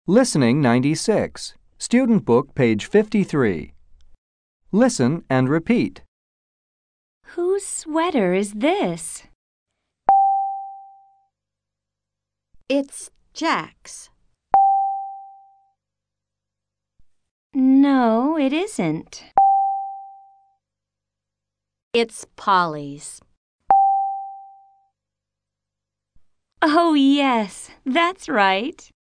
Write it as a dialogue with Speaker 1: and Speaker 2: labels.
Speaker 1: Listening 96. Student Book, page 53. Listen and repeat.
Speaker 2: Whose sweater is this?
Speaker 3: It's Jack's.
Speaker 2: No, it isn't.
Speaker 3: It's Polly's.
Speaker 2: Oh, yes, that's right.